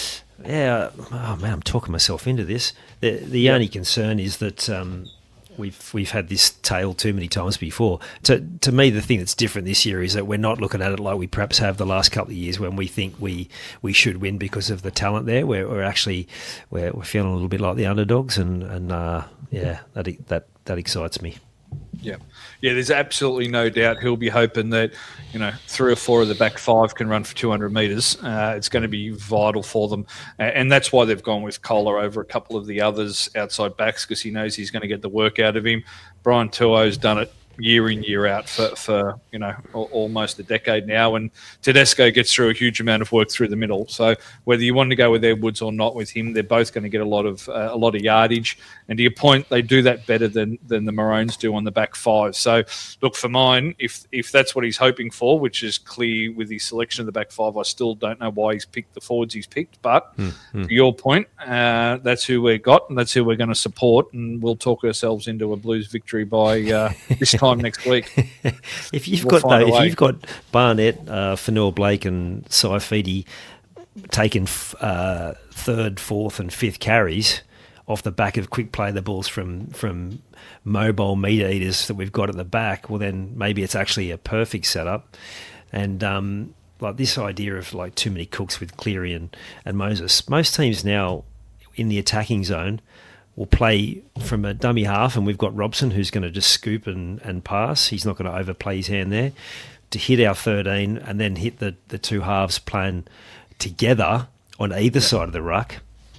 yeah, oh man, I'm talking myself into this. The the yeah. only concern is that um, we've we've had this tale too many times before. To to me, the thing that's different this year is that we're not looking at it like we perhaps have the last couple of years when we think we, we should win because of the talent there. We're, we're actually we're, we're feeling a little bit like the underdogs, and and uh, yeah, that that that excites me. Yeah, yeah. There's absolutely no doubt he'll be hoping that, you know, three or four of the back five can run for two hundred metres. Uh, it's going to be vital for them, and that's why they've gone with Kohler over a couple of the others outside backs, because he knows he's going to get the work out of him. Brian Tuo's done it year in, year out for, for you know, almost a decade now, and Tedesco gets through a huge amount of work through the middle. So whether you want to go with Edwards or not with him, they're both going to get a lot of uh, a lot of yardage. And to your point, they do that better than than the Maroons do on the back five. So look, for mine, if if that's what he's hoping for, which is clear with his selection of the back five, I still don't know why he's picked the forwards he's picked. But mm-hmm. to your point, uh, that's who we've got, and that's who we're going to support, and we'll talk ourselves into a Blues victory by uh, this time next week. if you've we'll got though, if you've got Barnett, uh, Fanua Blake, and Saifiti taking uh, third, fourth, and fifth carries off the back of quick play the balls from from mobile meat eaters that we've got at the back, well then maybe it's actually a perfect setup. And um, like this idea of like too many cooks with Cleary and, and Moses, most teams now in the attacking zone will play from a dummy half, and we've got Robson who's going to just scoop and, and pass. He's not going to overplay his hand there to hit our thirteen, and then hit the, the two halves playing together on either yeah. side of the ruck.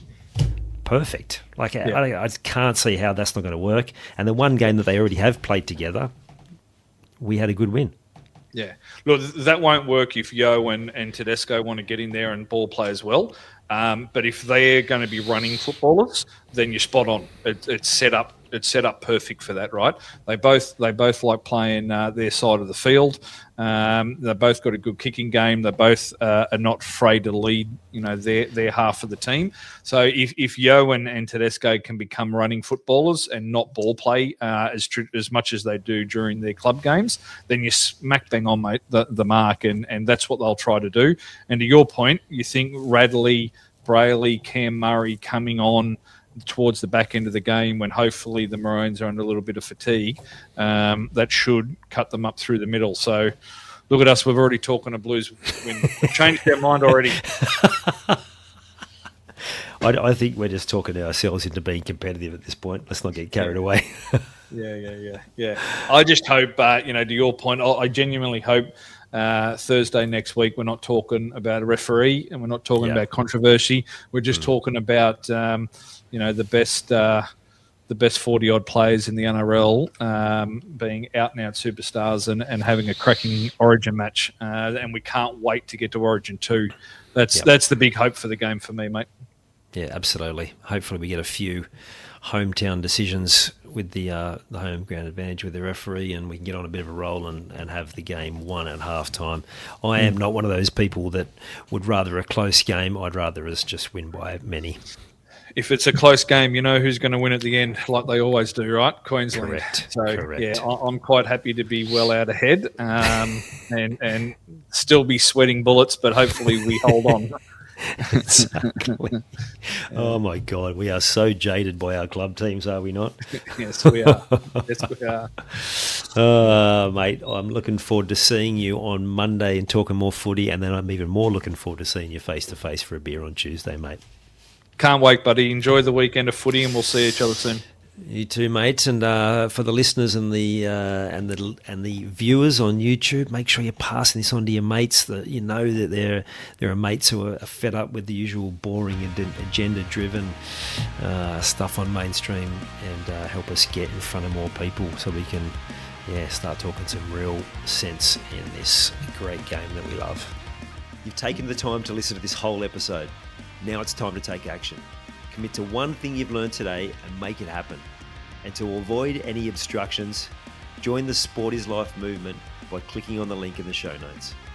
Perfect. Like yeah. I, I can't see how that's not going to work. And the one game that they already have played together, we had a good win. Yeah. Look, that won't work if Yo and, and Tedesco want to get in there and ball play as well. Um, but if they're going to be running footballers, then you're spot on. It, it's set up. It's set up perfect for that, right? They both they both like playing uh, their side of the field. Um, they both got a good kicking game. They both uh, are not afraid to lead, you know, their their half of the team. So if if Yo and, and Tedesco can become running footballers and not ball play uh, as tr- as much as they do during their club games, then you smack bang on, mate, the, the mark, and, and that's what they'll try to do. And to your point, you think Radley, Brayley, Cam Murray coming on towards the back end of the game when hopefully the Maroons are under a little bit of fatigue, um, that should cut them up through the middle. So look at us, we've already talked on a Blues win. We've changed our mind already. I, I think we're just talking ourselves into being competitive at this point. Let's not get carried away. Yeah, yeah, yeah, yeah. I just hope, uh, you know, to your point, I genuinely hope uh, Thursday next week we're not talking about a referee and we're not talking yeah. about controversy. We're just mm. talking about, um, you know, the best uh, the best forty-odd players in the N R L um, being out-and-out superstars and, and having a cracking Origin match. Uh, and we can't wait to get to Origin two. That's, yep. that's the big hope for the game for me, mate. Yeah, absolutely. Hopefully we get a few hometown decisions with the uh, the home ground advantage with the referee, and we can get on a bit of a roll and, and have the game won at half time. I am not one of those people that would rather a close game. I'd rather us just win by many. If it's a close game, you know who's going to win at the end, like they always do, right? Queensland. Correct. So, Correct. yeah, I'm quite happy to be well out ahead um, and, and still be sweating bullets, but hopefully we hold on. Exactly. Oh my God, we are so jaded by our club teams, are we not? Yes, we are. Yes, we are. Uh, mate, I'm looking forward to seeing you on Monday and talking more footy, and then I'm even more looking forward to seeing you face to face for a beer on Tuesday, mate. Can't wait, buddy. Enjoy the weekend of footy, and we'll see each other soon. You too, mates, and uh, for the listeners and the uh, and the and the viewers on YouTube, make sure you're passing this on to your mates. That you know that there there are mates who are fed up with the usual boring and agenda-driven uh, stuff on mainstream, and uh, help us get in front of more people so we can, yeah, start talking some real sense in this great game that we love. You've taken the time to listen to this whole episode. Now it's time to take action. Commit to one thing you've learned today and make it happen. And to avoid any obstructions, join the Sport is Life movement by clicking on the link in the show notes.